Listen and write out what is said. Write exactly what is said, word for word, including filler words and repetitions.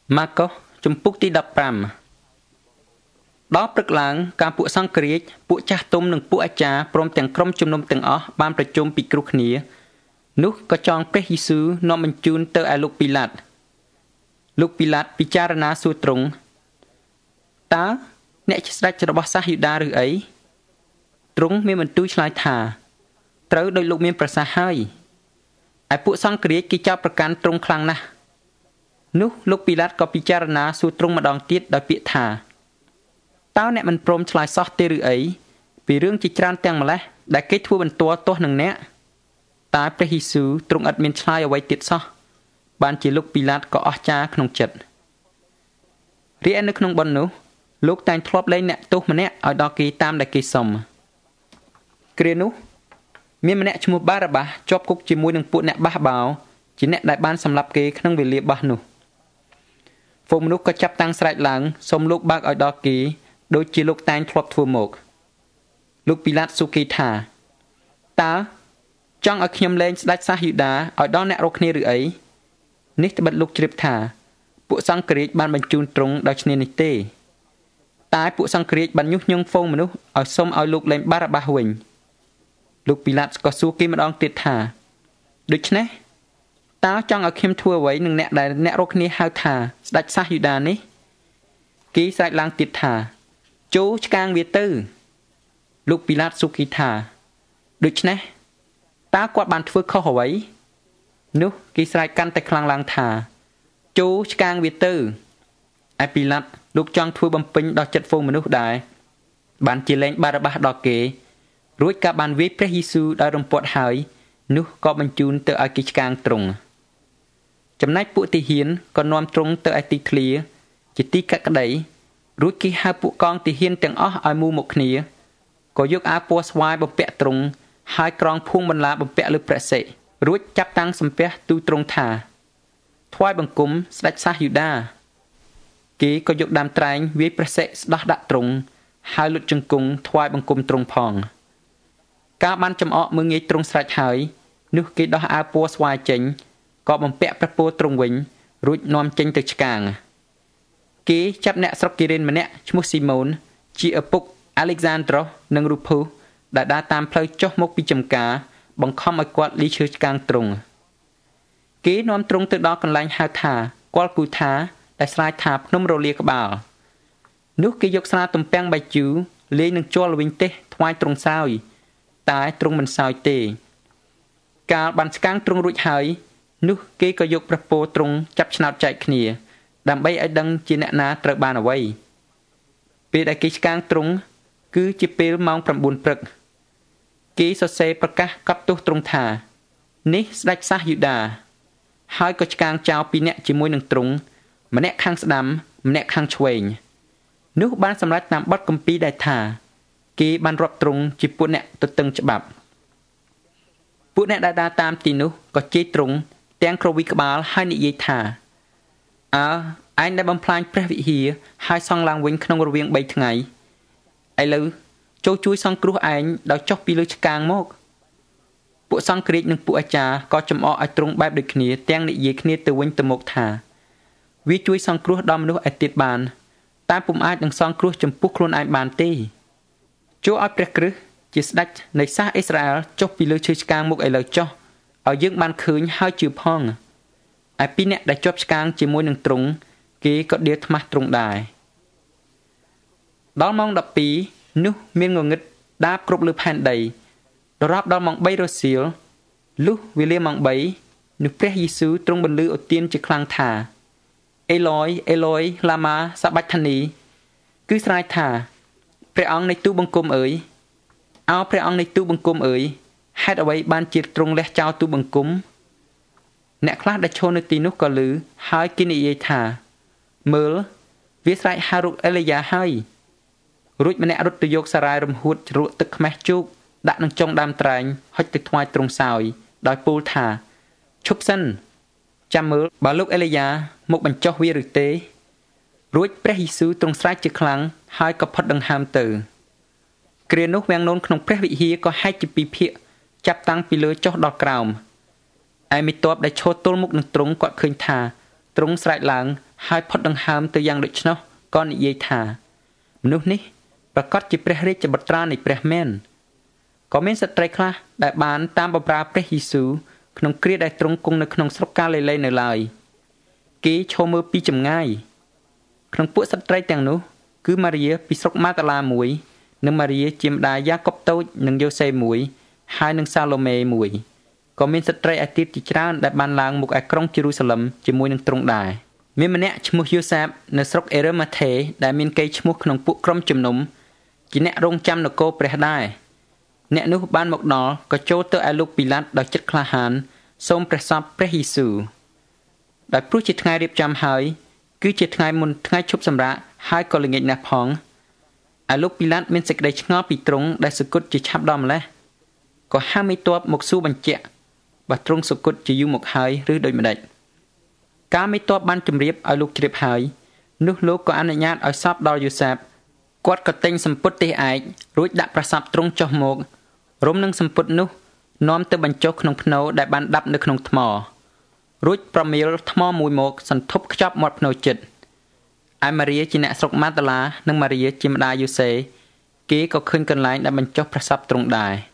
ម៉ាកុសជំពូកទីដប់ប្រាំដល់ព្រឹកឡើងការពួកសង្ឃរាជពួកចាស់ទុំនិងពួកអាចារ្យព្រមទាំងក្រុមជំនុំទាំងអស់បានប្រជុំពិគ្រោះគ្នានោះក៏ចងព្រះយេស៊ូវនាំបញ្ជូនទៅឯលោកពីឡាតលោកពីឡាតពិចារណាសួរទ្រង់តើអ្នកជាស្ដេចរបស់សាសយូដាឬអីទ្រង់មានបន្ទូលឆ្លើយថាត្រូវដោយលោកមានប្រសាសន៍ហើយឯពួកសង្ឃរាជគេចោទប្រកាន់ទ្រង់ខ្លាំងណាស់នោះលោកពីឡាតក៏ពិចារណាសួរទ្រង់ម្ដងទៀតដោយពាក្យថាតើអ្នកមិនព្រមឆ្លើយសោះទេឬអីពីរឿងជាច្រើនទាំងម្លេះដែលគេធ្វើបន្ទាល់ទោសនឹងអ្នកតែព្រះយេស៊ូវទ្រង់ឥតមានឆ្លើយអ្វីទៀតសោះបានជាលោកពីឡាតក៏អស្ចារ្យក្នុងចិត្តរីឯនៅក្នុងប៉ុននោះលោកតែងធ្លាប់លែងអ្នកទោសម្នាក់ឲ្យដល់គេតាមដែលគេសុំគ្រានោះមានម្នាក់ឈ្មោះបារ៉ាបាសជាប់គុកជាមួយនឹងពួកអ្នកបះបោរជាអ្នកដែលបានសម្លាប់គេក្នុងវេលាបោះនោះហ្វូងមនុស្សក៏ចាប់តាំងស្រែកឡើងសូមលោកបើកឲ្យដល់គេដូចជាលោកតែងធ្លាប់ធ្វើមកលោកពីឡាតស៊ូគេថាតើចង់ឲ្យខ្ញុំលែងស្ដេចសាសយូដាឲ្យដល់អ្នករកគ្នាឬអីនេះត្បិតលោកជ្រាបថាពួកសង្ឃរាជបានបញ្ជូនទ្រង់ដោយឈ្នានេះទេតែពួកសង្ឃរាជបានញុះញង់ហ្វូងមនុស្សឲ្យសុំឲ្យលោកលែងបារ៉ាបាសវិញលោកពីឡាតក៏សួរគេម្ដងទៀតថាដូច្នេះតើចង់ឲ្យខ្ញុំធ្វើអ្វីនឹងអ្នកដែលអ្នករកគ្នាហៅថាស្ដេចសាសយូដានេះគេស្រែកឡើងទៀតថាចូលឆ្កាងវាទៅលោកពីឡាតស៊ូគេថាដូច្នេះតើគាត់បានធ្វើខុសអ្វីនោះគេស្រែកកាន់តែខ្លាំងឡើងថាចូលឆ្កាងវាទៅឯពីឡាតលោកចង់ធ្វើបំពេញដល់ចិត្តហ្វូងមនុស្សដែរបានជាលែងបារ៉ាបាសដល់គេរួចក៏បានវាយព្រះយេស៊ូវដោយរំពាត់ហើយនោះក៏បញ្ជូនទៅឲ្យគេឆ្កាងទ្រង់ចំណែកពួកទាហានក៏នាំទ្រង់ទៅឯទីធ្លាជាទីកក្ដីរួចគេហៅពួកកងទាហានទាំងអស់ឲ្យមូលមកគ្នាក៏យកអាវពណ៌ស្វាយបំពាក់ទ្រង់ហើយក្រងភួងបន្លាបំពាក់លើព្រះសិររួចចាប់តាំងសំពះទូលទ្រង់ថាថ្វាយបង្គំស្ដេចសាសយូដាគេក៏យកដើមត្រែងវាយព្រះសិរស្ដោះដាក់ទ្រង់ហើយលុតជង្គង់ថ្វាយបង្គំទ្រង់ផងការបានចំអកមើងងាយទ្រង់ស្រេចហើយនោះគេដោះអាវពណ៌ស្វាយចេញក៏បំពាក់ព្រះពរទ្រង់វិញរួចនាំចេញទៅឆ្កាងគេចាប់អ្នកស្រុកគីរ៉េនម្នាក់ឈ្មោះស៊ីម៉ូនជាឪពុកអាឡិចសានដ្រូសនិងរូភូសដែលដើរតាមផ្លូវចុះមកពីចំការបង្ខំឲ្យគាត់លីឈើឆ្កាងទ្រង់គេនាំទ្រង់ទៅដល់កន្លែងហៅថាគល់គូថាដែលស្រាយថាភ្នំរលាក្បាលនោះគេយកស្រាទំពាំងបាយជូរលាយនឹងជ័រល្វីងទេសថ្វាយទ្រង់សោយតែទ្រង់មិនសោយទេកាលបានឆ្កាងទ្រង់រួចហើយនោះគេក៏យកព្រះពរទ្រង់ចាប់ឆ្នោតចែកគ្នាដើម្បីឲ្យដឹងជាអ្នកណាត្រូវបានអ្វីពេលដែលគេឆ្កាងទ្រង់គឺជាពេលម៉ោងប្រាំបួនព្រឹកគេសរសេរប្រកាសកត់ទោសទ្រង់ថានេះស្ដេចសាសយូដាហើយក៏ឆ្កាងចោលពីរនាក់ជាមួយនឹងទ្រង់ម្នាក់ខាងស្ដាំម្នាក់ខាងឆ្វេងនោះបានសម្រេចតាមបទគម្ពីរដែលថាគេបានរាប់ទ្រង់ជាពួកអ្នកទទឹងច្បាប់ពួកអ្នកដែលដើរតាមទីនោះក៏ជេរទ្រង់ទាំងគ្រវីក្បាលហើយនិយាយថាអើឯងដែលបំផ្លាញព្រះវិហារហើយសង់ឡើងវិញក្នុងរវាងបីថ្ងៃឥឡូវចូលជួយសង្គ្រោះឯងដោយចុះពីលើឆ្កាងមកពួកសង្ឃរាជនិងពួកអាចារ្យក៏ចំអកឲ្យទ្រង់បែបដូចគ្នាទាំងនិយាយគ្នាទៅវិញទៅមកថាវាជួយសង្គ្រោះដល់មនុស្សឯទៀតបានតែពុំអាចនឹងសង្គ្រោះចំពោះខ្លួនឯងបានទេចូលឲ្យព្រះគ្រិស្តជាស្ដេចនៃសាសអ៊ីស្រាអែលចុះពីលើឈើឆ្កាងមកឥឡូវចុះឲ្យយើងបានឃើញហើយជឿផងឯពីរអ្នកដែលជាប់ឆ្កាងជាមួយនឹងទ្រង់គេក៏ដៀលថ្មាស់ទ្រង់ដែរដល់ម៉ោងដប់ពីរនោះមានងងឹតដាបគ្រប់លើផែនដីដរាបដល់ម៉ោងបីរសៀលលុះវេលាម៉ោងបីនោះព្រះយេស៊ូវទ្រង់បន្លឺឧទានជាខ្លាំងថាអេឡូយអេឡូយឡាម៉ាសាបាច់ថានីគឺស្រែកថាព្រះអង្គនៃទូបង្គំអើយអោព្រះអង្គនៃទូបង្គំអើយហេតុអ្វីបានជាទ្រង់លះចោលទូបង្គំអ្នកខ្លះដែលឈរនៅទីនោះក៏ឮហើយគេនិយាយថាមើលវាស្រែកហៅរកអេលីយ៉ាហើយរួចម្នាក់រត់ទៅយកសារាយរំហួតជ្រក់ទឹកខ្មេះជោកដាក់នឹងចុងដើមត្រែងហុចទៅថ្វាយទ្រង់សោយដោយពោលថាឈប់សិនចាំមើលបើលោកអេលីយ៉ាមកបញ្ចុះវាឬទេរួចព្រះយេស៊ូវទ្រង់ស្រែកជាខ្លាំងហើយក៏ផុតដង្ហើមទៅគ្រានោះវាំងននក្នុងព្រះវិហារក៏ហែកជាពីរភាគចាប់តាំងពីលើចុះដល់ក្រោមឯមេទ័ពដែលឈរទល់មុខនឹងទ្រង់គាត់ឃើញថាទ្រង់ស្រែកឡើងហើយផុតដង្ហើមទៅយ៉ាងដូច្នោះក៏និយាយថាមនុស្សនេះប្រកាសជាព្រះរាជបុត្រានៃព្រះមែនក៏មានស្ត្រីខ្លះដែលបានតាមបម្រើព្រះយេស៊ូវក្នុងគ្រាដែលទ្រង់គង់នៅក្នុងស្រុកកាលីលេនៅឡើយគេឈរមើលពីចម្ងាយក្នុងពួកស្ត្រីទាំងនោះគឺម៉ារីពីស្រុកម៉ាតាឡាមួយនិងម៉ារីជាម្ដាយយ៉ាកុបតូចនិងយ៉ូសេមួយហើយនិងសាឡូមេមួយក៏មានស្ត្រីឯទៀតជាច្រើនដែលបានឡើងមកឯក្រុងយេរូសាឡឹមជាមួយនឹងទ្រង់ដែរមានម្នាក់ឈ្មោះយូសាបនៅស្រុកអេរ៉ាម៉ាថេដែលមានកេរ្តិ៍ឈ្មោះក្នុងពួកក្រុមជំនុំជាអ្នករងចាំនគរព្រះដែរអ្នកនោះបានមកដល់ក៏ចូលទៅឯលោកពីឡាតដោយចិត្តក្លាហានសូមព្រះសពព្រះយេស៊ូវដោយព្រោះជាថ្ងៃរៀបចំហើយគឺជាថ្ងៃមុនថ្ងៃឈប់សម្រាកហើយក៏ល្ងាចណាស់ផងឯលោកពីឡាតមានសេចក្តីឆ្ងល់ពីទ្រង់ដែលសុគតជាឆាប់ដល់ម្លេះក៏ហៅមេទ័ពមកសួរបញ្ជាក់បើទ្រង់សុគតជាយូរមកហើយឬដូចម្ដេចកាលមេទ័ពបានជម្រាបឲ្យលោកជ្រាបហើយនោះលោកក៏អនុញ្ញាតឲ្យសពដល់យូសាបគាត់ក៏ទិញសម្ពុតទេសឯករួចដាក់ប្រសាប់ទ្រង់ចុះមករំនឹងសម្ពុតនោះនាំទៅបញ្ចុះក្នុងភ្នោដែលបានដាប់នៅក្នុងថ្មរួចប្រមៀលថ្មមួយមកសន្ធប់ខ្ចប់មាត់ភ្នោចិត្តឯម៉ារីជាអ្នកស្រុកម៉ាតាឡានិងម៉ារីជាម្ដាយយូសេគេក៏ឃើញកន្លែងដែលបញ្ចុះប្រសាប់ទ្រង់ដែរ